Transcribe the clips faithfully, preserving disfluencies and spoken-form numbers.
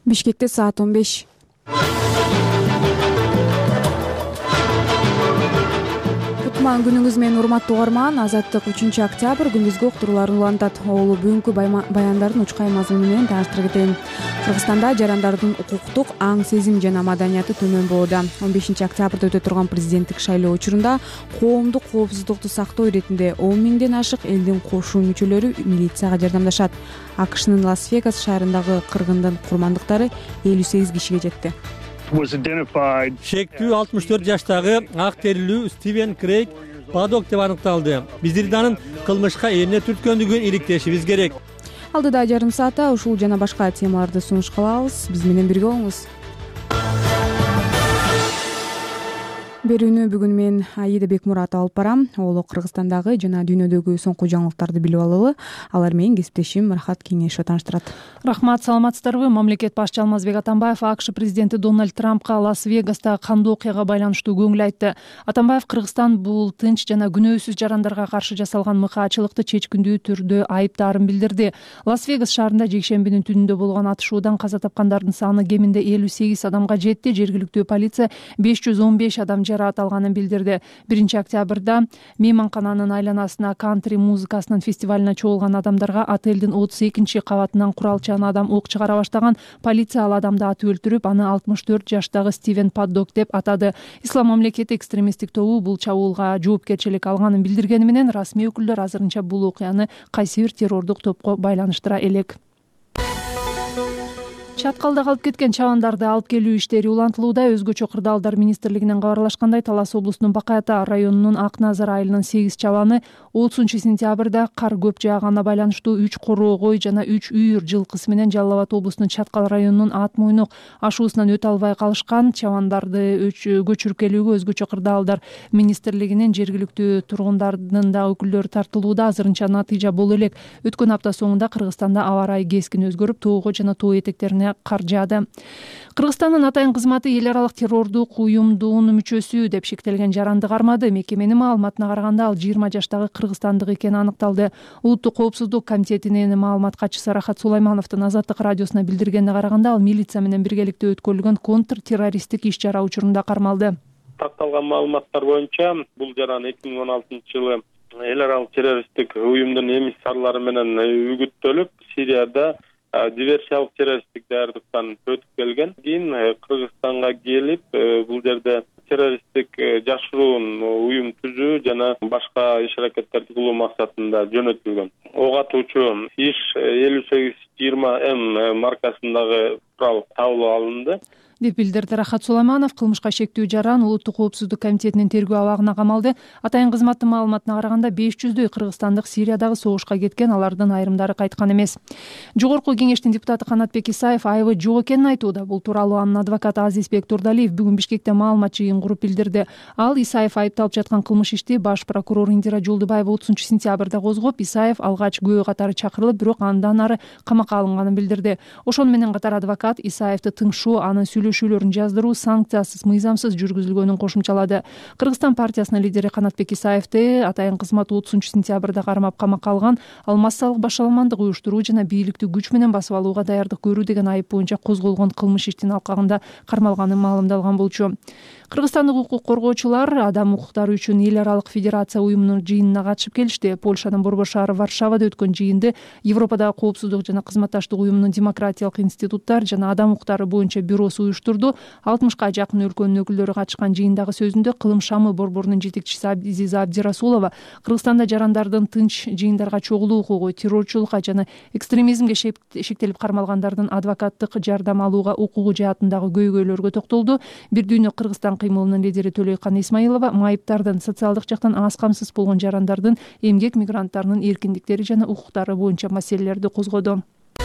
Бишкекте саат он беш. Кутман күнүңүз менен урматтуу угарман. Азаттык үчүнчү октябрь күндүзгү уктурууларын улантат. Оолу бүгүнкү баяндардын учкай мазмуну менен тааныштырып кетейин. Кыргызстанда жарандардын укуктук аң сезим жана маданияты төмөн болууда. он бешинчи октябрда өтө турган президенттик шайлоо учурунда коомдук коопсуздукту сактоо иретинде он миңден ашык элдин кошуу мүчөлөрү милицияга жардамдашат. АКШнын Лас-Вегас шаарындагы кыргындын курмандыктары элүү сегиз кишиге жетти. Шектүү алтымыш төрт жаштагы ак терилүү Стивен Крейг Падок деп аныкталды. Биздер анын кылмышка эмне түрткөндүгүн иликтешибиз керек. Алдыда жарым саатта ушул жана башка темаларды сунуш кылабыз. Биз менен бирге болуңуз. Берүүнү бүгүн мен Аида Бекмурат алып барам. Оолу Кыргызстандагы жана дүйнөдөгү соңку жаңылыктарды билип алалы. Алар менен кесиптешим Рахат Кеңешов тааныштырат. Рахмат, саламатсыздарбы? Мамлекет башчы Алмазбек Атамбаев АКШ президенти Дональд Трампка Лас-Вегаста кандуу окуяга байланыштуу көңүл айтты. Атамбаев Кыргызстан бул тынч жана күнөөсүз жарандарга каршы жасалган мыкаачылыкты чечкиндүү түрдө айыптаарын билдирди. Лас-Вегас шаарында жекшембинин түнүндө болгон атышуудан каза тапкандардын саны кеминде элүү сегиз адамга жетти. Жергиликтүү полиция беш жүз он беш адам жараат алганын билдирди. биринчи октябрда мейманкананын айланасына кантри музыкасынын фестивалине чогулган адамдарга отелдин отуз экинчи кабатынан куралчан адам ок чыгара баштаган. Полиция ал адамды атып өлтүрүп, аны алтымыш төрт жаштагы Стивен Паддок деп атады. Ислам мамлекети экстремисттик тобу бул чабуулга жоопкерчилик алганын билдиргени менен расмий өкүлдөр азырынча бул окуяны кайсы бир террордук топко байланыштыра элек. Чаткалда калып кеткен чабандарды алып келүү иштери улантылууда. Өзгөчө кырдаалдар министрлигинен кабарлашкандай, Талас облусунун Бакай Ата районунун Ак Назар айылынын сегиз чабаны отузунчу сентябрда кар көп жаагана байланыштуу үч короогой жана үч үйүр жылкысы менен Жалал Абад облусунун Чаткал районунун Ат Мойнок ашуусунан өтө албай калышкан. Чабандарды көчүрүп келүүгө өзгөчө кырдаалдар министрлигинин жергиликтүү тургундардын да өкүлдөрү тартылууда. Азырынча натыйжа боло элек. Өткөн апта соңунда Кыргызстанда аба ырайы кескин өзгөрүп, тоого жана тоо этектерине кар жаады. Кыргызстандын атайын кызматы эл аралык террордук уюмдун мүчөсү деп шектелген жаранды кармады. Мекеменин маалыматына караганда, ал жыйырма жаштагы кыргызстандык экени аныкталды. Улуттук коопсуздук комитетинин маалымат катчысы Рахат Сулаймановдун Азаттык радиосуна билдиргенине караганда, ал милиция менен биргеликте өткөрүлгөн контртеррористтик иш-чара учурунда кармалды. Такталган маалыматтар боюнча, бул жаран эки миң он алтынчы жылы эл аралык террористтик уюмдун эмиссарлары менен үгүттөлүп, Сирияда диверсиялык террористтик даярдыктан өтүп келген. Кийин Кыргызстанга келип, бул жерде террористтик жашыруун уюм түзүү жана башка иш-аракеттерди кылуу максатында жөнөтүлгөн. Ок атуучу иш элүү сегиз жыйырма М маркасындагы курал табылып алынды деп билдирди Рахат Сулайманов. Кылмышка шектүү жаран Улуттук коопсуздук комитетинин тергөө абагына камалды. Атайын кызматтын маалыматына караганда, беш жүздөй кыргызстандык Сириядагы согушка кеткен, алардын айрымдары кайткан эмес. Жогорку кеңештин депутаты Канатбек Исаев айыбы жок экенин айтууда. Бул тууралуу анын адвокаты Азизбек Турдалиев бүгүн Бишкекте маалымат жыйын куруп билдирди. Ал Исаев айыпталып жаткан кылмыш ишти баш прокурор Индира Жолдубаева отузунчу сентябрда козгоп, Исаев алгач күбө катары чакырылып, бирок андан ары камакка алынганын билдирди. Ошону менен катар адвокат Исаевди тыңшоо, анын сүйлөшүүлөрүн жаздыруу санкциясыз, мыйзамсыз жүргүзүлгөнүн кошумчалады. Кыргызстан партиясынын лидери Канатбек Исаевди атайын кызмат отузунчу сентябрда кармап камакка алган. Ал массалык башаламандык уюштуруу жана бийликти күч менен басып алууга даярдык көрүү деген айып боюнча козголгон кылмыш иштин алкагында кармалганы маалымдалган болчу. Кыргызстандык укук коргоочулар адам укуктары үчүн эл аралык федерация уюмунун жыйынына катышып келишти. Польшанын борбор шаары Варшавада өткөн жыйынды Европадагы коопсуздук жана кызматташтык уюмунун демократиялык институттар жана адам укуктары боюнча бюросу уюштурду. алтымышка жакын өлкөнүн өкүлдөрү катышкан жыйындагы сөзүндө Кылым шамы борборунун жетекчиси Абдизиза Абдирасулова Кыргызстанда жарандардын тынч жыйындарга чогулуу укугу, террорчулукка жана экстремизмге шектелип кармалгандардын адвокаттык жардам алууга укугу жаатындагы көйгөйлөргө токтолду. Бир дүйнө Кыргызстан кыймылынын лидери Төлөйкан Исмаилова майыптардын социалдык жактан аз камсыз болгон жарандардын, эмгек мигранттарынын эркиндиктери жана укуктары боюнча маселелерди козгоду.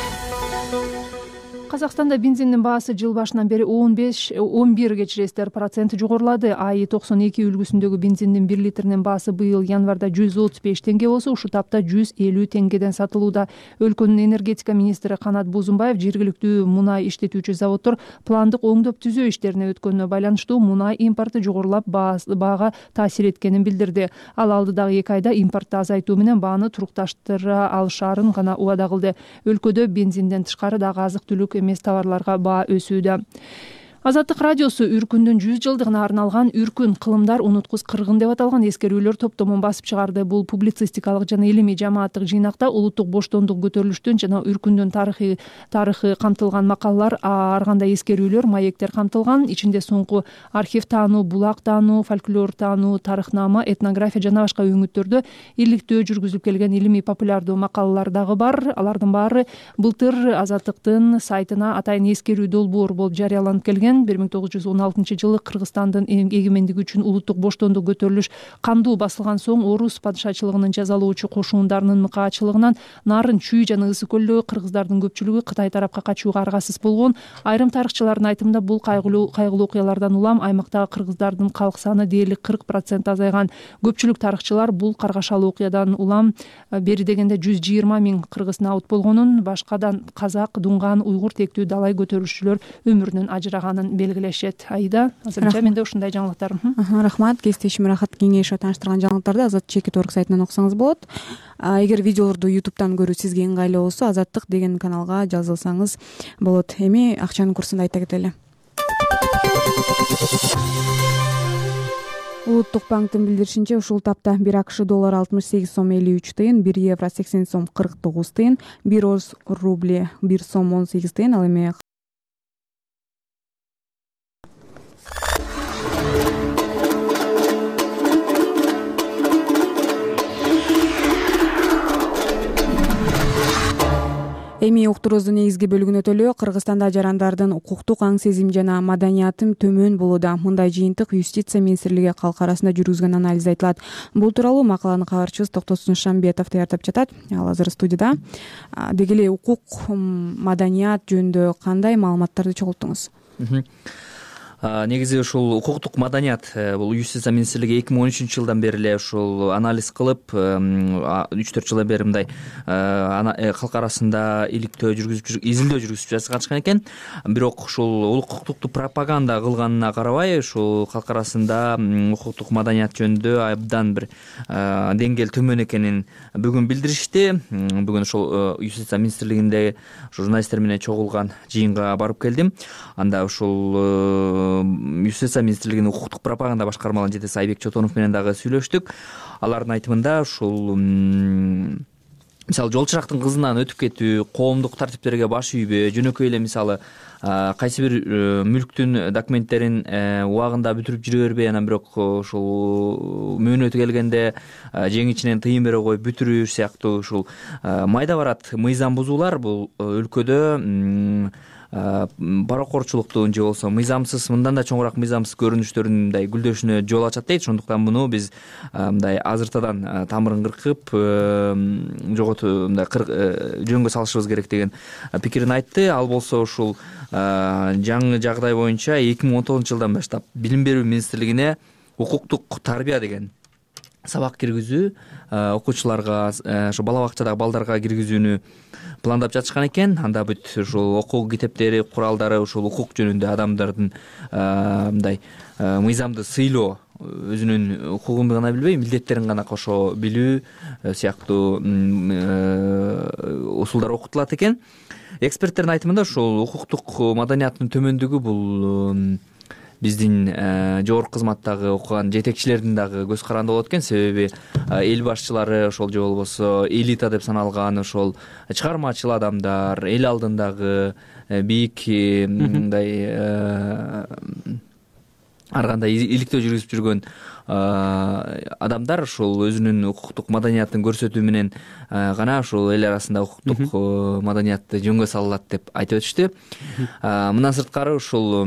Казакстанда бензиндин баасы жыл башынан бери он беш он бир кечиресиздер процент жогорулады. АИ токсон эки үлгүсүндөгү бензиндин бир литринин баасы быйыл январда жүз отуз беш теңге болсо, ушул тапта жүз элүү теңгеден сатылууда. Өлкөнүн энергетика министри Канат Бузумбаев жергиликтүү мунай иштетүүчү заводдор пландык оңдоп түзөө иштерине өткөнүнө байланыштуу мунай импорты жогорулап баага таасир эткенин билдирди. Ал алдыдагы эки айда импортду азайтуу менен бааны турукташтыра алышаарын гана убада кылды. Өлкөдө бензинден тышкары дагы азык түлүк эмес товарларга баа өсүүдө. Азаттык радиосу Үркүндүн жүз жылдыгына арналган Үркүн кылымдар унуткус кыргын деп аталган эскерүүлөр топтомун басып чыгарды. Бул публицистикалык жана илимий жамааттык жыйнакта улуттук боштондук көтөрүлүштүн жана Үркүндүн тарыхый тарыхы камтылган макалалар, ар кандай эскерүүлөр, маектер камтылган. Ичинде соңку архив таануу, булак таануу, фольклор таануу, тарыхнама, этнография жана башка өңүттөрдө иликтөө жүргүзүлүп келген илимий популярдуу макалалар дагы бар. Алардын баары былтыр Азаттыктын сайтына атайын эскерүү долбоор болуп жарыяланып келген. бир миң тогуз жүз он алтынчы жылы Кыргызстандын эгемендиги үчүн улуттук боштондук көтөрүлүш кандуу басылган соң орус падышачылыгынын жазалоочу кошундарынын мыкаачылыгынан Нарын, Чүй жана Ысык көлдөгү кыргыздардын көпчүлүгү Кытай тарапка качууга аргасыз болгон. Айрым тарыхчылардын айтымында бул кайгылуу кайгылуу окуялардан улам аймактагы кыргыздардын калк саны дээрлик кырк процент азайган. Көпчүлүк тарыхчылар бул каргашалуу окуядан улам бери дегенде жүз жыйырма миң кыргыз наут болгонун, башкадан казак, дунган, уйгур тектүү далай көтөрүлүшчүлөр өмүрүнөн ажыраганын белгилешет. Айда, азырынча менде ушундай жаңылыктар. Рахмат. Кесиптешим Рахат кеңеши таныштырган жаңылыктарды Азат чекит орг сайтынан окусаңыз болот. Эгер видеолорду ютубтан көрүү сизге ыңгайлуу болсо, Азаттык деген каналга жазылсаңыз болот. Эми акчанын курсун айта кетели. Улуттук банктын билдиришинче, ушул тапта бир АКШ доллары алтымыш сегиз сом элүү үч тыйын, бир евро сексен сом кырк тогуз тыйын, бир орус рубли бир сом он сегиз тыйын, ал эми Эми уктуруубуздун негизги бөлүгүнө өтөлү. Кыргызстанда жарандардын укуктук аң сезим жана маданиятын төмөн болууда. Мындай жыйынтык юстиция министрлиги калк арасында жүргүзгөн анализ айтылат. Бул тууралуу макаланы кабарчыбыз Токтосун Шамбетов даярдап жатат. Ал азыр студияда. Деги эле укук, маданият жөнүндө кандай маалыматтарды чогулттуңуз? Негизи ушул укуктук маданият бул юстиция министрлиги эки миң он үчүнчү жылдан бери эле ушул анализ кылып, үч төрт жылдан бери мындай калк арасында иликтөө жүргүзүп, изилдөө жүргүзүп жатышкан экен. Бирок ушул укуктукту пропаганда кылганына карабай, ушул калк арасында укуктук маданият жөнүндө абдан бир деңгээл төмөн экенин бүгүн билдиришти. Бүгүн ушул юстиция министрлигинде журналисттер менен чогулган жыйынга барып келдим. Анда ушул юстиция министрлигинин укуктук пропаганда башкармалыгынын жетекчиси Айбек Чотонов менен дагы сүйлөштүк. Алардын айтымында ушул мисалы жол чырактын кызынан өтүп кетүү, коомдук тартиптерге баш ийбөө, жөнөкөй эле мисалы кайсы бир мүлктүн документтерин убагында бүтүрүп жүрө бербей, анан бирок ушул мөөнөтү келгенде жең ичинен тыйын бере коюп бүтүрүү сыяктуу ушул майда барат мыйзам бузуулар бул өлкөдө баракорчулуктун же болбосо мыйзамсыз, мындан да чоңураак мыйзамсыз көрүнүштөрдүн мындай гүлдөшүнө жол ачат дейт. Ошондуктан муну биз мындай азыртадан тамырын кыркып, жоготуп мындай жөнгө салышыбыз керек деген пикирин айтты. Ал болсо ушул жаңы жагдай боюнча эки миң он тогузунчу жылдан баштап Билим берүү министрлигине укуктук тарбия деген сабак киргизүү, окуучуларга, ошо бала бакчадагы балдарга киргизүүнү пландап жатышкан экен. Анда бүт ушул окуу китептери, куралдары ушул укук жөнүндө адамдардын мындай мыйзамды сыйлоо, өзүнүн укугун гана билбей, милдеттерин гана кошо билүү сыяктуу усулдар окутулат экен. Эксперттердин айтымында ушул укуктук маданияттын төмөндүгү бул биздин жогорку кызматтагы окуган жетекчилердин дагы көз каранды болот экен. Себеби эл башчылары ошол же болбосо элита деп саналган ошол чыгармачыл адамдар, эл алдындагы бийик мындай ар кандай иликтөө жүргүзүп жүргөн адамдар ушул өзүнүн укуктук маданиятын көрсөтүү менен гана ушул эл арасында укуктук маданиятты жөнгө салат деп айтып өтүштү. Мындан сырткары ушул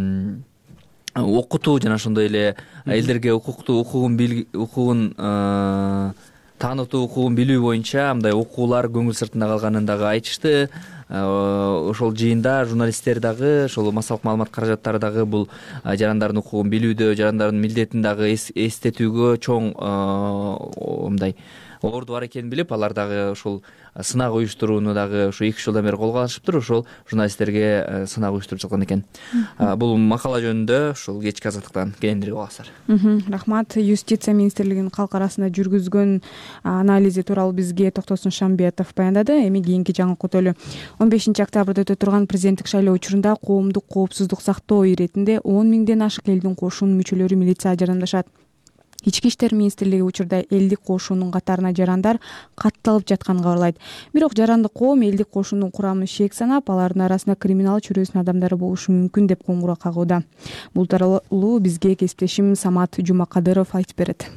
окутуу жана ошондой эле элдерге укукту укугун укугун таанытуу, укугун билүү боюнча мындай окуулар көңүл сыртында калганын дагы айтышты. Ошол жыйында журналисттер дагы, ошол массалык маалымат каражаттары дагы бул жарандардын укугун билүүдө, жарандардын милдетин дагы эстетүүгө чоң мындай орду бар экенин билип, алар дагы ушул сынак уюштурууну дагы ушу эки үч жылдан бери колго алышыптыр. Ошол журналисттерге сынак уюштуруп жаткан экен. Бул макала жөнүндө ушул кечки азаттыктан кененирээк угасыздар. Рахмат. Юстиция министрлигинин калк арасында жүргүзгөн анализи тууралуу бизге Токтосун Шамбетов баяндады. Эми кийинки жаңы көтөлүү. он бешинчи октябрда өтө турган президенттик шайлоо учурунда коомдук коопсуздук сактоо иретинде он миңден ашык элдин кошунунун мүчөлөрү милицияга жарандашат. Ички иштер министрлиги учурда элдик кошунунун катарына жарандар катталып жатканын кабарлайт. Бирок жарандык коом элдик кошунунун курамын шек санап, алардын арасында криминал чөйрөсүнүн адамдары болушу мүмкүн деп коңгуроо кагууда. Бул тууралуу бизге кесиптешим Самат Жумакадыров айтып берет.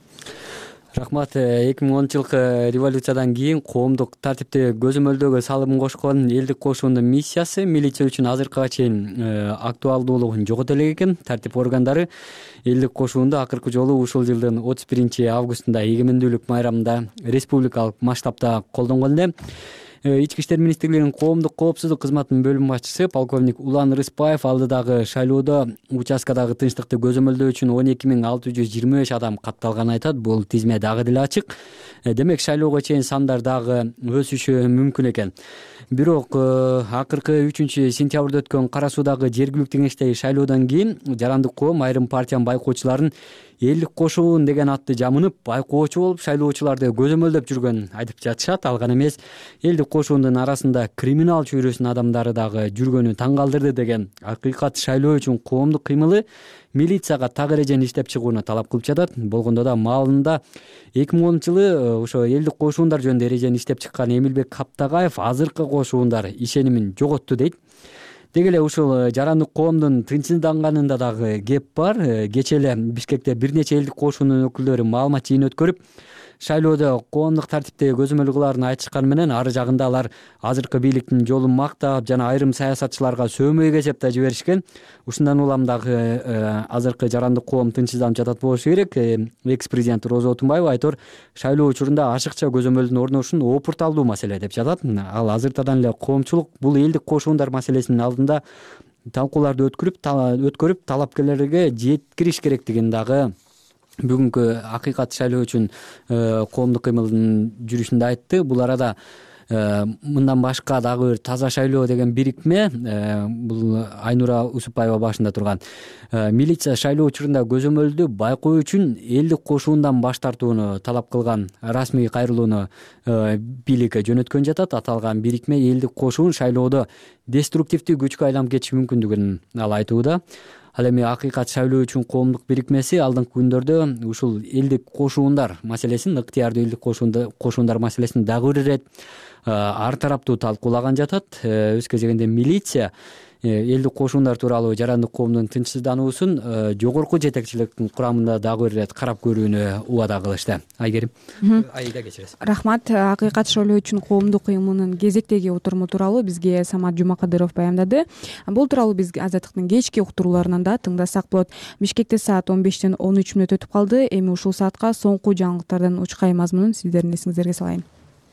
Рахмат. эки миң онунчу жылкы революциядан кийин коомдук тартипти көзөмөлдөөгө салымын кошкон элдик кошундун миссиясы милиция үчүн азыркыга чейин актуалдуулугун жогото элек экен. Тартип органдары элдик кошунду акыркы жолу ушул жылдын отуз биринчи августунда эгемендүүлүк майрамында республикалык масштабта колдонгон эле. Ички иштер министрлигинин коомдук коопсуздук кызматынын бөлүм башчысы полковник Улан Рыспаев алдыдагы шайлоодо участкадагы тынчтыкты көзөмөлдөө үчүн он эки миң алты жүз жыйырма беш адам катталганын айтат. Бул тизме дагы деле ачык. Демек шайлоого чейин сандар дагы өсүшү мүмкүн экен. Бирок акыркы үчүнчү сентябрда өткөн Кара Суудагы жергиликтүү кеңештеги шайлоодон кийин жарандык коом айрым партиянын байкоочуларын элдик кошуун деген атты жамынып, байкоочу болуп шайлоочуларды көзөмөлдөп жүргөнүн айтып жатышат. Ал гана эмес, элдик кошуундун арасында криминал чөйрөсүнүн адамдары дагы жүргөнү таң калтырды деген акыйкат шайлоо үчүн коомдук кыймылы милицияга так эрежени иштеп чыгууну талап кылып жатат. Болгондо да маалында эки миң онунчу жылы ошо элдик кошуундар жөнүндө эрежени иштеп чыккан Эмилбек Каптагаев азыркы кошуундар ишенимин жоготту дейт. Деги эле ушул жарандык коомдун тынчсызданганында дагы кеп бар. Кечээ эле Бишкекте бир нече элдик кошуунун өкүлдөрү маалымат жыйын өткөрүп, шайлоодо коомдук тартипти көзөмөл кылаарын айтышканы менен ары жагында алар азыркы бийликтин жолун мактап жана айрым саясатчыларга сөөмөй кесеп да жиберишкен. Ушундан улам дагы азыркы жарандык коом тынчсызданып жатат болушу керек. Экс-президент Роза Отунбаева айтор шайлоо учурунда ашыкча көзөмөлдүн орношун опурталдуу маселе деп жатат. Ал азыртадан эле коомчулук бул элдик кошуундар маселесинин алдында талкууларды өткөрүп өткөрүп талапкерлерге жеткириш керектигин дагы бүгүнкү акыйкат шайлоо үчүн коомдук кыймылдын жүрүшүндө айтты. Бул арада мындан башка дагы бир таза шайлоо деген бирикме, бул Айнура Усупбаева башында турган милиция шайлоо учурунда көзөмөлдү байкоо үчүн элдик кошуундан баш тартууну талап кылган расмий кайрылууну бийликке жөнөткөн жатат. Аталган бирикме элдик кошуун шайлоодо деструктивдүү күчкө айланып кетиши мүмкүндүгүн ал айтууда. Ал эми акыйкат шайлоо үчүн коомдук бирикмеси алдыңкы күндөрдө ушул элдик кошуундар маселесин, ыктыярдуу элдик кошуундар маселесин дагы бир ирет ар тараптуу талкуулаган жатат. Өз кезегинде милиция элдик кошуундар тууралуу жарандык коомдун тынчсыздануусун жогорку жетекчиликтин курамында дагы бир ирет карап көрүүнү убада кылышты. Айгерим, Айда кечиресиз. Рахмат. Акыйкат шайлоо үчүн коомдук кыймылынын кезектеги отуруму тууралуу бизге Самат Жумакадыров баяндады. Бул тууралуу биз Азаттыктын кечки уктурууларынан да тыңдасак болот. Бишкекте саат он бештен он үч мүнөт өтүп калды. Эми ушул саатка соңку жаңылыктардын учкай мазмунун сиздердин эсиңиздерге салайын.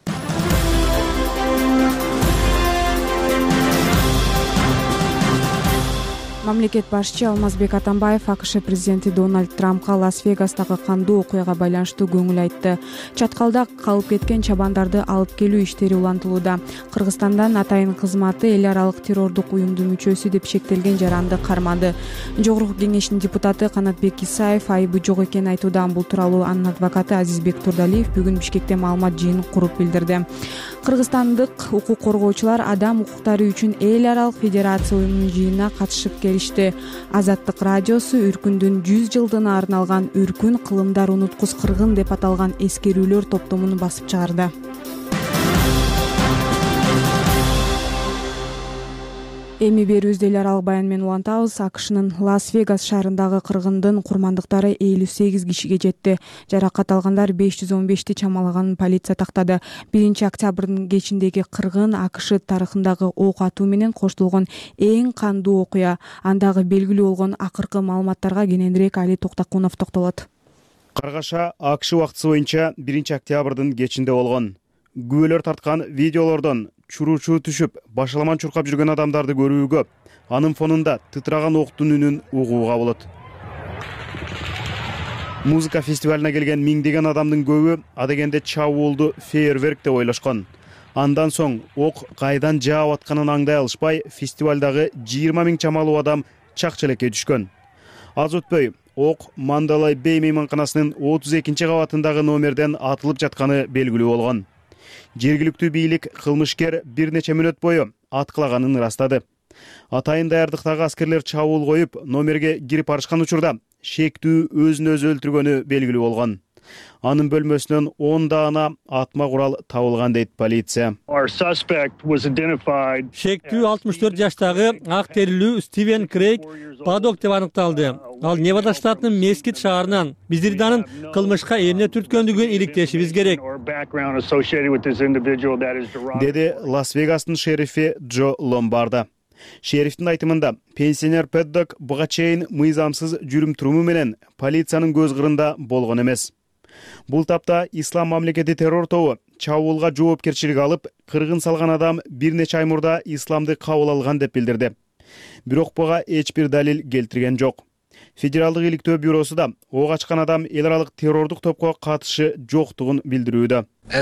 Мамлекет башчы Алмазбек Атамбаев АКШ президенти Дональд Трампка Лас-Вегастагы кандуу окуяга байланыштуу көңүл айтты. Чаткалда калып кеткен чабандарды алып келүү иштери улантылууда. Кыргызстандан атайын кызматы эл аралык террордук уюмдун мүчөсү деп шектелген жаранды кармады. Жогорку кеңештин депутаты Канатбек Исаев айыбы жок экенин айтууда. Бул тууралуу анын адвокаты Азизбек Турдалиев бүгүн Бишкекте маалымат жыйынын куруп билдирди. Кыргызстандык укук коргоочулар адам укуктары үчүн эл аралык федерация уюмунун жыйынына катышып келишти. Азаттык радиосу Үркүндүн жүз жылдыгына арналган Үркүн кылымдар унуткус кыргын деп аталган эскерүүлөр топтомун басып чыгарды. Эми берүүбүздө эл аралык баян менен улантабыз. АКШнын Лас-Вегас шаарындагы кыргындын курмандыктары элүү сегиз кишиге жетти. Жаракат алгандар беш жүз он бешти чамалаганын полиция тактады. биринчи октябрдын кечиндеги кыргын АКШ тарыхындагы ок атуу менен коштолгон эң кандуу окуя. Андагы белгилүү болгон акыркы маалыматтарга кененирээк Али Токтакунов токтолот. Каргаша АКШ убактысы боюнча биринчи октябрдын кечинде болгон. Күбөлөр тарткан видеолордон чуручу түшүп, башаламан чуркап жүргөн адамдарды көрүүгө, анын фонунда тытраган октун үнүн угууга болот. музыка фестивалына келген миңдеген адамдын көбү адегенде чабуулду фейерверк деп ойлошкон. Андан соң ок кайдан жаап атканын аңдай алышпай, фестивалдагы жыйырма миң чамалуу адам чак-челекке түшкөн. Аз өтпөй ок Мандалай Бей мейманканасынын отуз экинчи кабатындагы номерден атылып жатканы белгилүү болгон. Жергиликтүү бийлик кылмышкер бир нече мүнөт бою аткылаганын ырастады. Атайын даярдыктагы аскерлер чабуул коюп, номерге кирип барышкан учурда шектүү өзүн өзү өлтүргөнү белгилүү болгон. Анын бөлмөсүнөн он даана атма курал табылган дейт полиция. Шектүү алтымыш төрт жаштагы ак терилүү Стивен Крейг Падок деп аныкталды. Ал Невада штатынын Мескит шаарынан. Биздерди анын кылмышка эмне түрткөндүгүн иликтешибиз керек, деди Лас-Вегастын шерифи Джо Ломбарда. Шерифтин айтымында, пенсионер Паддок буга чейин мыйзамсыз жүрүм-туруму менен полициянын көз кырында болгон эмес. Бул тапта Ислам мамлекети террор тобу чабуулга жоопкерчилик алып, кыргын салган адам бир нече ай мурда исламды кабыл алган деп билдирди. Бирок буга эч бир далил келтирген жок. Федералдык иликтөө бюросу да ок ачкан адам эл аралык террордук топко катышы жоктугун билдирүүдө.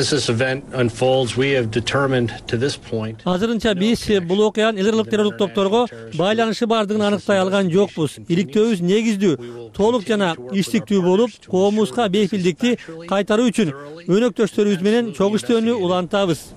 Азырынча биз бул окуянын эл аралык террордук топторго байланышы бардыгын аныктай алган жокпуз. Иликтөөбүз негиздүү, толук жана иштиктүү болуп, коомубузга бейпилдикти кайтаруу үчүн өнөктөштөрүбүз менен чогуу иштөөнү улантабыз,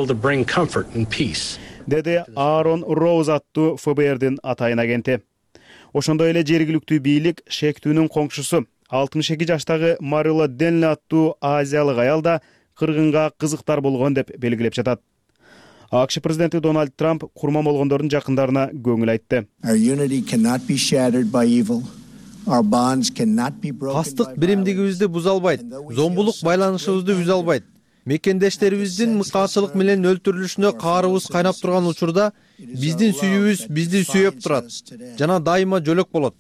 деди Аарон Роуз аттуу эф бэ эрдин атайын агенти. Ошондой эле жергиликтүү бийлик шектүүнүн коңшусу алтымыш эки жаштагы Марила Денли аттуу азиялык аял да кыргынга кызыктар болгон деп белгилеп жатат. АКШ президенти Дональд Трамп курман болгондордун жакындарына көңүл айтты. Кастык биримдигибизди буза албайт, зомбулук байланышыбызды үзө албайт. Мекендештерибиздин мыкаачылык менен өлтүрүлүшүнө каарыбыз кайнап турган учурда биздин сүйүүбүз бизди сүйөп турат жана дайыма жөлөк болот,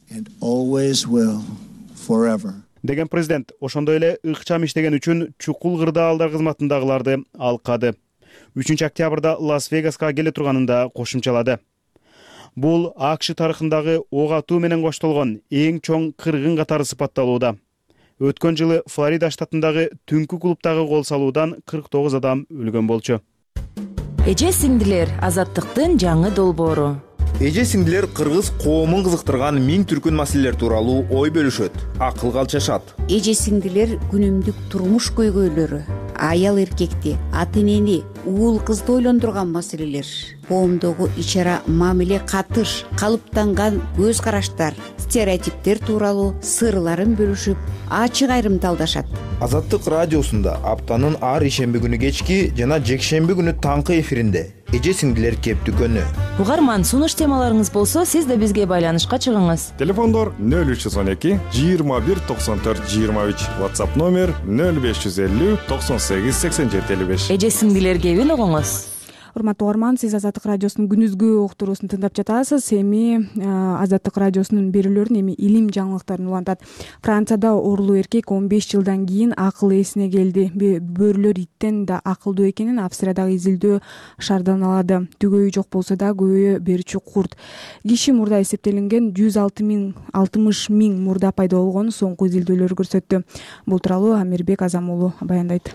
деген президент ошондой эле ыкчам иштеген үчүн чукул кырдаалдар кызматындагыларды алкады. үчүнчү октябрда Лас-Вегаска келе турганын да кошумчалады. Бул АКШ тарыхындагы ок атуу менен коштолгон эң чоң кыргын катары сыпатталууда. Өткөн жылы Флорида штатындагы түнкү клубдагы кол салуудан кырк тогуз адам өлгөн болчу. Эже сиңдилер, азаттыктын жаңы долбоору. Эже сиңдилер кыргыз коомун кызыктырган миң түркүн маселелер тууралуу ой бөлүшөт, акыл калчашат. Эже сиңдилер күнүмдүк турмуш көйгөйлөрү, аял эркекти, ата энени, уул кызды ойлондурган маселелер, коомдогу ичара мамиле катыш, калыптанган көз караштар, стереотиптер тууралуу сырларын бөлүшүп, ачык айрымталдашат. Азаттык радиосунда аптанын ар ишемби күнү кечки жана жекшемби күнү таңкы эфиринде эже сиңдилер кептүкөнү. Угарман, сунуш темаларыңыз болсо, сиз да бизге байланышка чыгыңыз. Телефондор нөл үч жүз он эки жыйырма бир токсон төрт жыйырма үч, WhatsApp номер нөл беш жүз элүү токсон сегиз сексен жети элүү беш. Эже сиңдилер кебин угуңуз. Урматтуу угарман, сиз Азаттык радиосунун күнүзгү уктуруусун тыңдап жатасыз. Эми Азаттык радиосунун берүүлөрүн, эми илим жаңылыктарын улантат. Францияда орлуу эркек он беш жылдан кийин акыл эсине келди. Бөрлөр иттен да акылдуу экенин Австриядагы изилдөө шаардан алады. Түгөйү жок болсо да көбөйө берүүчү курт. Киши мурда эсептелинген жүз алтымыш миң мурда пайда болгонун соңку изилдөөлөр көрсөттү. Бул тууралуу Амирбек Азамуулу баяндайт.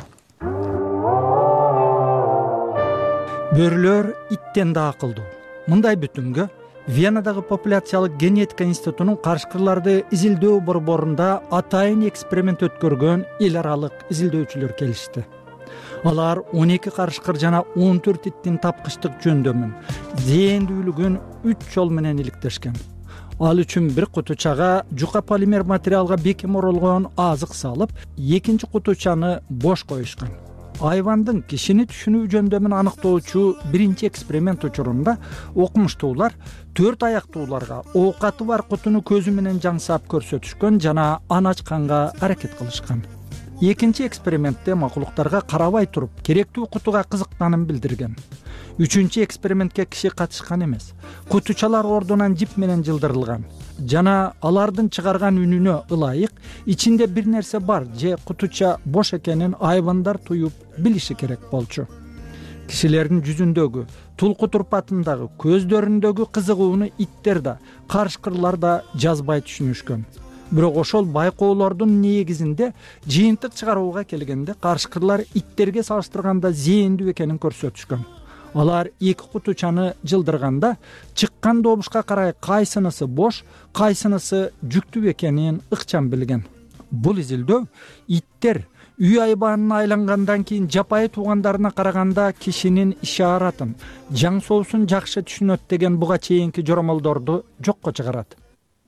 Бөрлөр иттен да акылдуу. Мындай бүтүнгө Венадагы популяциялык генетика институтунун карышкырларды изилдөө борборунда атайын эксперимент өткөргөн эл аралык изилдөөчүлөр келишти. Алар он эки карышкыр жана он төрт иттин тапкычтык жөндөмүн, зээндүүлүгүн үч жол менен иликтешкен. Ал үчүн бир кутучага жука полимер материалга бекем оролгон азык салып, экинчи кутучаны бош коюшкан. Айвандын кишини түшүнүү жөндөмүн аныктоочу биринчи эксперимент учурунда окумуштуулар төрт аяктууларга оокаты бар кутуну көзү менен жаңсап көрсөтүшкөн жана аны ачканга аракет кылышкан. Экинчи экспериментте макулуктарга карабай туруп керектүү кутуга кызыкканын билдирген. Үчүнчү экспериментке киши катышкан эмес. Кутучалар ордунан жип менен жылдырылган жана алардын чыгарган үнүнө ылайык ичинде бир нерсе бар же кутуча бош экенин айвандар туюп билиши керек болчу. Кишилердин жүзүндөгү, тулку турпатындагы, көздөрүндөгү кызыгууну иттер да, карышкырлар да жазбай түшүнүшкөн. бирок ошол байкоолордун негизинде жыйынтык чыгарууга келгенде карышкырлар иттерге салыштырганда зээндүү экенин көрсөтүшкөн. Алар эки кутучаны жылдырганда чыккан добушка карай кайсынысы бош, кайсынысы жүктүү экенин ыкчам билген. Бул изилдөө иттер үй айбанына айлангандан кийин жапайы туугандарына караганда кишинин ишаратын, жаң соусун жакшы түшүнөт деген буга чейинки жоромолдорду жокко чыгарат.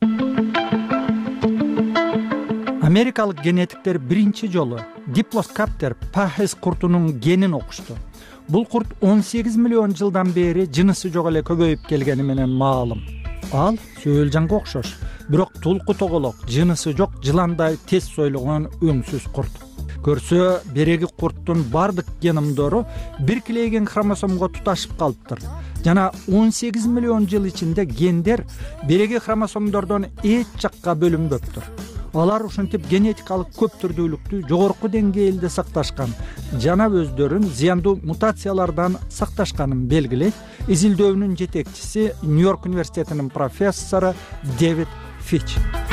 Америкалык генетиктер биринчи жолу диплоскаптер пахес куртунун генин окушту. Бул курт он сегиз миллион жылдан бери жынысы жок эле көбөйүп келгени менен маалым. Ал сөөлжанга окшош, бирок тулку тоголок, жынысы жок жыландай тез сойлогон өңсүз курт. Көрсө, береги курттун бардык геномдору биркилейген хромосомго туташып калыптыр. Жана он сегиз миллион жыл ичинде гендер береги хромосомдордон эч жакка бөлүнбөптүр. Алар ушинтип генетикалык көп түрдүүлүктү жогорку деңгээлде сакташкан, жана өздөрүн зыяндуу мутациялардан сакташканын белгилейт. Изилдөөнүн жетекчиси Нью-Йорк университетинин профессору Дэвид Фич.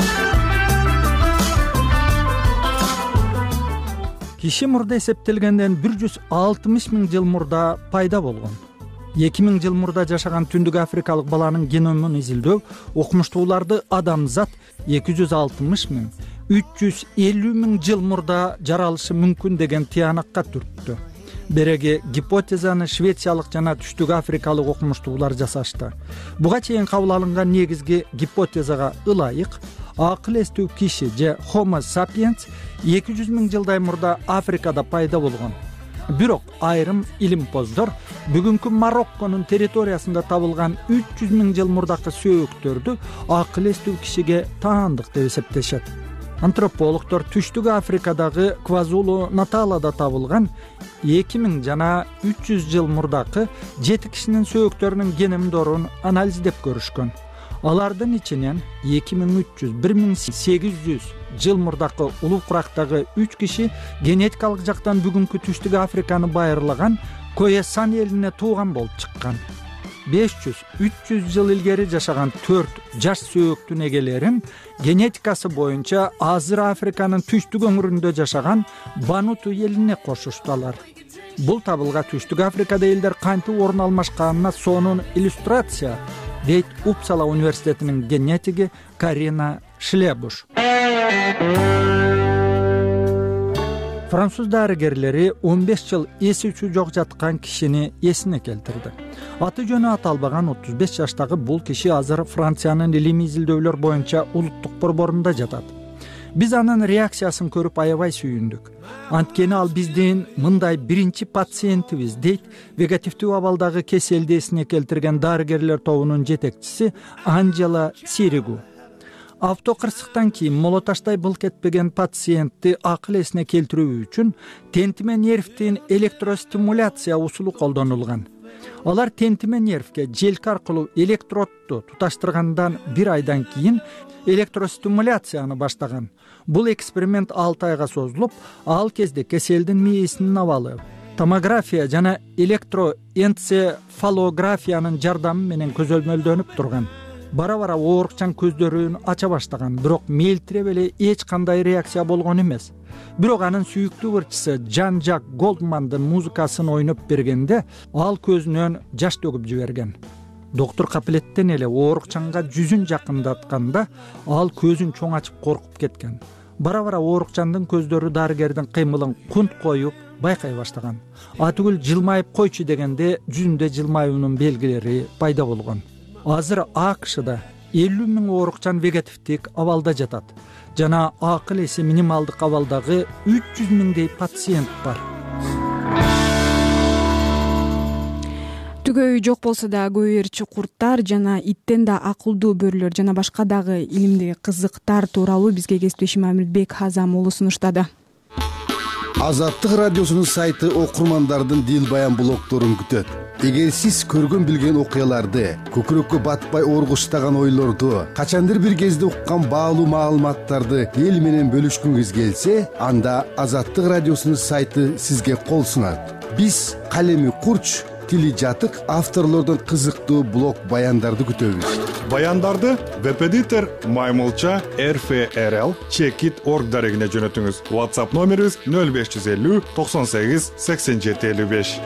Киши мурда эсептелгенден бир жүз алтымыш миң жыл мурда пайда болгон. эки миң жыл мурда жашаган түндүк африкалык баланын геномун изилдөө окумуштууларды адамзат эки жүз алтымыш миң үч жүз элүү миң жыл мурда жаралышы мүмкүн деген тыянакка түрттү. Береги гипотезаны швециялык жана түштүк африкалык окумуштуулар жасашты. Буга чейин кабыл алынган негизги гипотезага ылайык акыл эстүү киши же Homo sapiens эки жүз миң жылдай мурда Африкада пайда болгон. Бирок айрым илимпоздор бүгүнкү Марокконун территориясында табылган үч жүз миң жыл мурдакы сөөктөрдү акыл эстүү кишиге таандык деп эсептешет. Антропологдор түштүк Африкадагы Квазулу Наталада табылган эки миң жана үч жүз жыл мурдакы жети кишинин сөөктөрүнүн геномдорун анализдеп көрүшкөн. Алардын ичинен эки миң үч жүз бир миң сегиз жүз жыл мурдакы улуу курактагы үч киши генетикалык жактан бүгүнкү түштүк Африканы байырлаган Коесан элине тууган болуп чыккан. беш жүз үч жүз жыл илгери жашаган төрт жаш сөөктүн эгелерин генетикасы боюнча азыр Африканын түштүк өңүрүндө жашаган Бануту элине кошушталар. Бул табылга түштүк Африкада элдер кантип орун алмашканына сонун иллюстрация дейт Упсала университетинин генетиги Карина Шлебуш. Француз дарыгерлери он беш жыл эси үчү жок жаткан кишини эсине келтирди. Аты жөнү аталбаган отуз беш жаштагы бул киши азыр Франциянын илимий изилдөөлөр боюнча улуттук борборунда жатат. Биз анын реакциясын көрүп аябай сүйүндүк. Анткени ал биздин мындай биринчи пациентибиз дейт вегетативдүү абалдагы кеселди эсине келтирген дарыгерлер тобунун жетекчиси Анжела Сиригу. Автокырсыктан кийин молоташтай былк этпеген пациентти акыл эсине келтирүү үчүн тентиме нервтин электростимуляция усулу колдонулган. Алар тентиме нервге желки аркылуу электродду туташтыргандан бир айдан кийин электростимуляцияны баштаган. Бул эксперимент алты айга созулуп, ал кезде кеселдин мээсинин абалы томография жана электроэнцефалографиянын жардамы менен көзөмөлдөнүп турган. Бара-бара оорукчан көздөрүн ача баштаган, бирок мелтиреп эле эч кандай реакция болгон эмес. Бирок анын сүйүктүү ырчысы Жан-Жак Голдмандын музыкасын ойноп бергенде ал көзүнөн жаш төгүп жиберген. Доктор капилеттен эле оорукчанга жүзүн жакындатканда ал көзүн чоң ачып коркуп кеткен. Бара-бара оорукчандын көздөрү дарыгердин кыймылын кунт коюп байкай баштаган. Атүгүл жылмайып койчу дегенде жүзүндө жылмаюунун белгилери пайда болгон. Азыр АКШда элүү миң оорукчан вегетативдик абалда жатат. Жана акыл эси минималдык абалдагы үч жүз миңдей пациент бар. Түгөйү жок болсо да көбөйөрчү курттар жана иттен да акылдуу бөрүлөр жана башка дагы илимдеги кызыктар тууралуу бизге кесиптешим Амилбек Азам уулу сунуштады. Азаттык радиосунун сайты окурмандардын дил баян блогторун күтөт. Эгер сиз көргөн билген окуяларды, көкүрөккө батпай оргуштаган ойлорду, качандыр бир кезде уккан баалуу маалыматтарды эл менен бөлүшкүңүз келсе, анда Азаттык радиосунун сайты сизге кол сунат. Биз калеми курч, тили жатык авторлордон кызыктуу блог баяндарды күтөбүз. Баяндарды веб-эдитор маймылча rfrl чекит org дарегине жөнөтүңүз. WhatsApp номерибиз нөл беш жүз элүү токсон сегиз сексен жети элүү беш.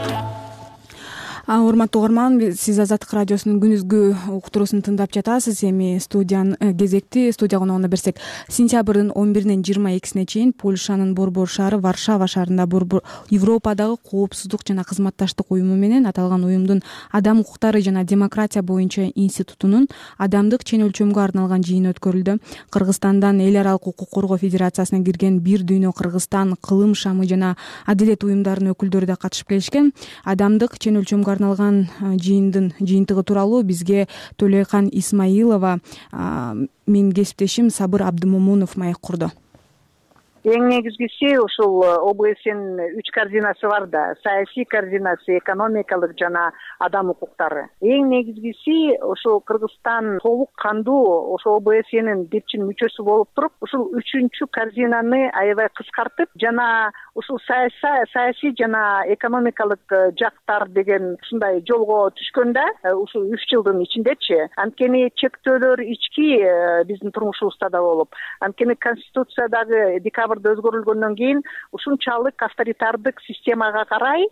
Урматтуу угарман, сиз Азаттык радиосунун күнүзгү уктуруусун тыңдап жатасыз. Эми студиянын кезекти студия коногуна берсек, сентябрдын он биринен жыйырма экисине чейин Польшанын борбор шаары Варшава шаарында борбор Европадагы коопсуздук жана кызматташтык уюму менен аталган уюмдун адам укуктары жана демократия боюнча институтунун адамдык чен өлчөмгө арналган жыйыны өткөрүлдү. Кыргызстандан эл аралык укук коргоо федерациясына кирген Бир дүйнө Кыргызстан, Кылым шамы жана Адилет уюмдарынын өкүлдөрү да катышып келишкен. Адамдык чен өлчөмгө арналган жыйындын жыйынтыгы тууралуу бизге Төлөйкан Исмаилова менин кесиптешим Сабыр Абдымомунов маек курду. Эң негизгиси ушул ОБСнин үч координасы бар да: саясий координация, экономикалык жана адам укуктары. Эң негизгиси ошол Кыргызстан толук кандуу ошо ОБСнин бирчин мүчөсү болуп туруп, ушул үчүнчү координаны аябай кыскартып, жана ушул саясий жана экономикалык жактар деген ушундай жолго түшкөндө, ушул үч жылдын ичиндечи, анткени чектөөлөр ички биздин турмушубузда да болуп, анткени конституциядагы декабрда өзгөрүлгөндөн кийин ушунчалык авторитардык системага карай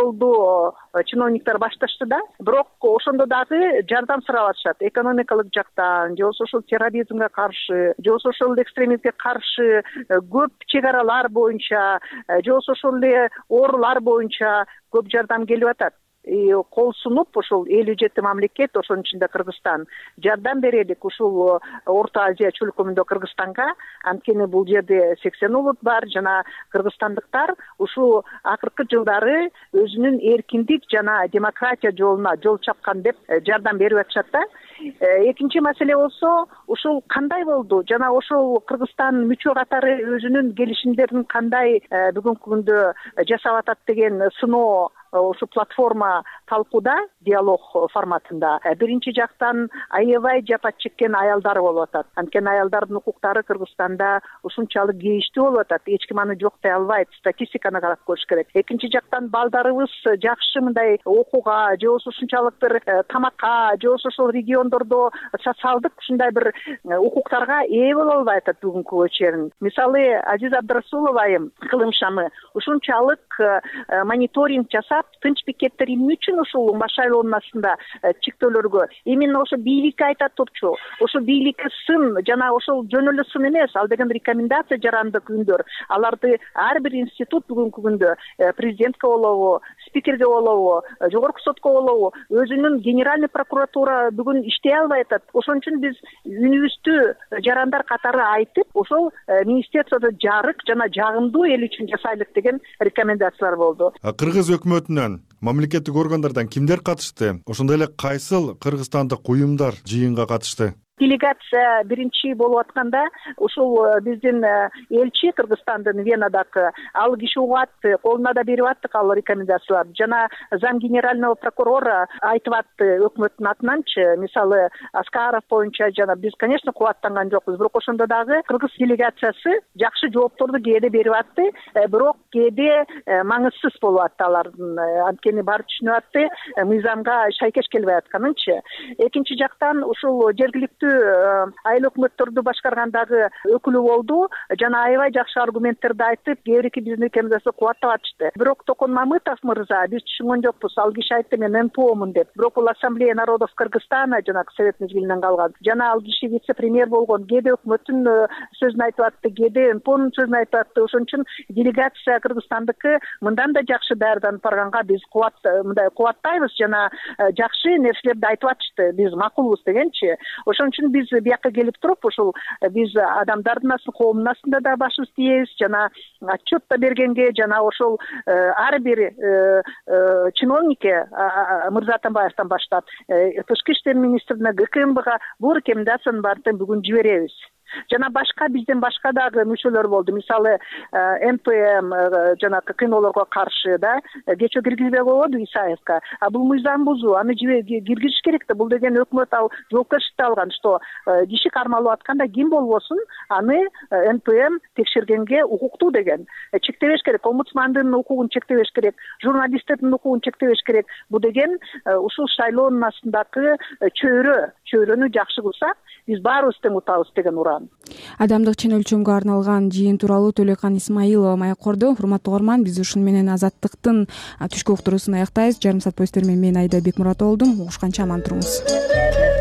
жолду чиновниктер башташты да. Бирок ошондо дагы жардам сурап атышат экономикалык жактан, же болбосо ушул терроризмге каршы, же болбосо ошол экстремизмге каршы көп чек аралар боюнча, же болбосо ошол эле оорулар боюнча көп жардам келип атат. Кол сунуп ушул элүү жети мамлекет, ошонун ичинде Кыргызстан, жардам берелик ушул Орто Азия чөлкөмүндө Кыргызстанга, анткени бул жерде сексен улут бар жана кыргызстандыктар ушул акыркы жылдары өзүнүн эркиндик жана демократия жолуна жол чапкан деп жардам берип атышат да. Экинчи маселе болсо, ушул кандай болду жана ошол Кыргызстан мүчө катары өзүнүн келишимдерин кандай бүгүнкү күндө жасап атат деген сыноо ушу платформа талкууда, диалог форматында. Биринчи жактан аябай жапа чеккен аялдар болуп атат. Анткени аялдардын укуктары Кыргызстанда ушунчалык кейиштүү болуп атат. Эч ким аны жок дей албайт. Статистиканы карап көрүш керек. Экинчи жактан балдарыбыз жакшы мындай окууга, же болбосо ушунчалык бир тамакка, же болбосо ошол региондордо социалдык ушундай бир укуктарга ээ боло албай атат бүгүнкү черин. Мисалы, Азиз Абдрасулов айым Кылым шамы ушунчалык мониторинг жасап, тынч пикеттер эмне үчүн ушул Баш районунун астында чектөөлөргө именно ошо бийликке айтат турчу. Ошо бийликке сын жана ошол жөн эле сын эмес, ал деген рекомендация жаранды күндөр. Аларды ар бир институт бүгүнкү күндө президентке болобу, спикерге болобу, жогорку сотко болобу, өзүнүн генеральный прокуратура бүгүн иштей албай атат. Ошон үчүн биз үнүбүздү жарандар катары айтып, ошол министерстводо жарык жана жагымдуу эл үчүн жасайлык деген рекомендациялар болду. Кыргыз өкмөтүнөн, мамлекеттик органдардан кимдер катышты? Ошондой эле кайсыл кыргызстандык уюмдар жыйынга катышты? Делегация биринчи болуп атканда ушул биздин элчи Кыргызстандын Венадагы ал киши угат, колуна да берип аттык ал рекомендациялар. Жана зам генерального прокурора айтып атты өкмөттүн атынанчы, мисалы Аскаров боюнча жана биз, конечно, кубаттанган жокпуз, бирок ошондо дагы кыргыз делегациясы жакшы жоопторду кээде берип атты, бирок кээде маңызсыз болуп атты алардын, анткени баары түшүнүп атты мыйзамга шайкеш келбей атканынчы. Экинчи жактан ушул жергиликтүү айыл өкмөттөрдү башкаргандагы өкүлү болду жана аябай жакшы аргументтерди айтып, кээ бирки биздин рекомендация кубаттап атышты. Бирок Токон Мамытов мырза, биз түшүнгөн жокпуз, ал киши айтты мен эн пэ омун деп. Бирок бул Ассамблея народов Кыргызстана жана Совет мезгилинен калган. Жана ал киши вице-премьер болгон, кээде өкмөттүн сөзүн айтып атты, кээде эн пэ онун сөзүн айтып атты. Ошон үчүн делегация Кыргызстандыкы мындан да жакшы даярданып барганга биз кубат мындай кубаттайбыз жана жакшы нерселерди айтып атышты. Биз макулбуз дегенчи. Ошон үчүн биз бияка келип туруп, ушул биз адамдардын астында, коомдун астында да башыбызды ийебиз жана отчет да бергенге, жана ошол ар бир чиновникке Мырза Атамбаевден баштап тышкы иштер министрине, гэ ка эм бга бул рекомендациянын баарын бүгүн жиберебиз. жана башка бизден башка дагы мүчөлөр болду. Мисалы эм пэ эм жанагы кыйноолорго каршы да кечөө киргизбей койбоду Исаевка. А бул мыйзам бузуу, аны киргизиш керек да. Бул деген өкмөт ал жоопкерчиликти алган, что киши кармалып атканда ким болбосун аны эм пэ эм текшергенге укуктуу деген. Чектебеш керек, омбудсмандын укугун чектебеш керек, журналисттердин укугун чектебеш керек. Бул деген ушул шайлоонун астындагы чөйрө чөйрөнү жакшы кылсак биз баарыбыз тең утабыз деген уран. Адамдык чын өлчөмгө арналган жыйын тууралуу Төлөкан Исмаилова маек корду. Урматтуу угарман, биз ушуну менен Азаттыктын түшкү уктуруусун аяктайбыз. Жарым саат боюнча мен Айда Бекмурат болдум. Угушканча аман туруңуз.